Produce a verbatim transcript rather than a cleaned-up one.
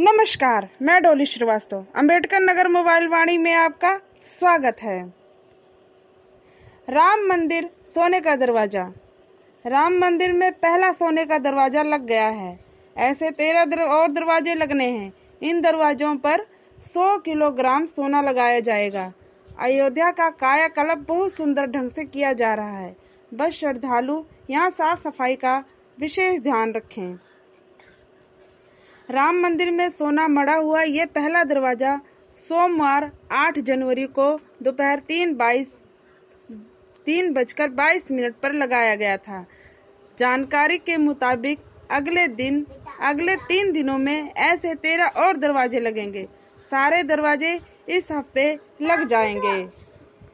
नमस्कार, मैं डोली श्रीवास्तव। अंबेडकर नगर मोबाइल वाणी में आपका स्वागत है। राम मंदिर सोने का दरवाजा। राम मंदिर में पहला सोने का दरवाजा लग गया है। ऐसे तेरह दर और दरवाजे लगने हैं। इन दरवाजों पर सौ किलोग्राम सोना लगाया जाएगा। अयोध्या का कायाकल्प बहुत सुंदर ढंग से किया जा रहा है। बस श्रद्धालु यहाँ साफ सफाई का विशेष ध्यान रखें। राम मंदिर में सोना मढ़ा हुआ ये पहला दरवाजा सोमवार आठ जनवरी को दोपहर तीन बाईस तीन बजकर बाईस मिनट पर लगाया गया था। जानकारी के मुताबिक अगले दिन अगले तीन दिनों में ऐसे तेरह और दरवाजे लगेंगे। सारे दरवाजे इस हफ्ते लग जाएंगे।